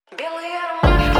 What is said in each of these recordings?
Белые ромашки.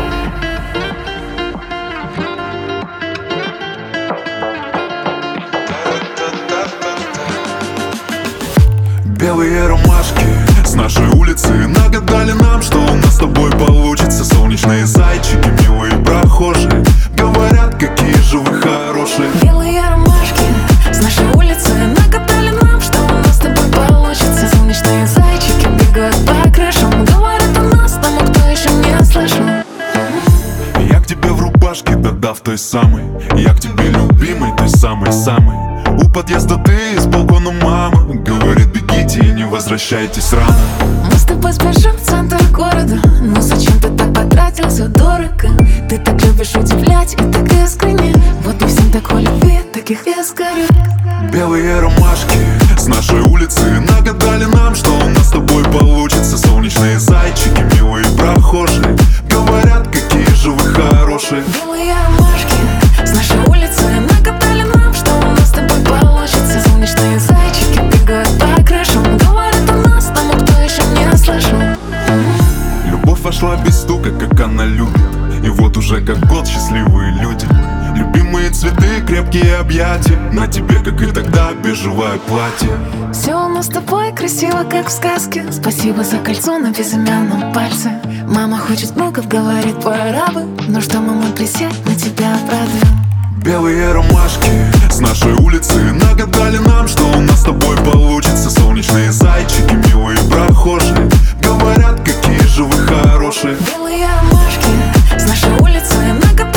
Белые ромашки с нашей улицы нагадали нам, что у нас с тобой получится. Солнечные зайчики, милые прохожие, говорят, какие же вы хорошие. Белые ромашки с нашей улицы нагадали нам, что у нас с тобой получится. Солнечные зайчики бегают по крышам, говорят о нас тому, кто еще не слышал. Я к тебе в рубашке, да-да, в той самой. Я к тебе любимой, той самой-самой. У подъезда ты, с балкона мама говорит, бегите и не возвращайтесь рано. Мы с тобой спешим в центр города, но зачем ты так потратился дорого? Ты так любишь удивлять и так искренне. Вот не всем такой любви, таких я сгорю. Белые ромашки с нашей улицы нагадали нам, что у нас с тобой получится. Солнечные зайчики, милые прохожие, говорят, какие же вы хорошие. Белые ромашки с нашей улицы нагадали нам, что у нас с тобой получится. Солнечные зайчики бегают по крышам, говорят о нас тому, кто еще не слышал. Любовь вошла без стука, как она любит. И вот уже как год счастливые люди. Любимые цветы, крепкие объятия. На тебе, как и тогда, бежевое платье. Все у нас с тобой красиво, как в сказке. Спасибо за кольцо на безымянном пальце. Мама хочет внуков, говорит, пора бы. Ну что, мама, присядь, мы тебя обрадуем. Белые ромашки с нашей улицы нагадали нам, что у нас с тобой получится. Солнечные зайчики, милые прохожие, говорят, какие же вы хорошие. Белые ромашки с нашей улицы нагадали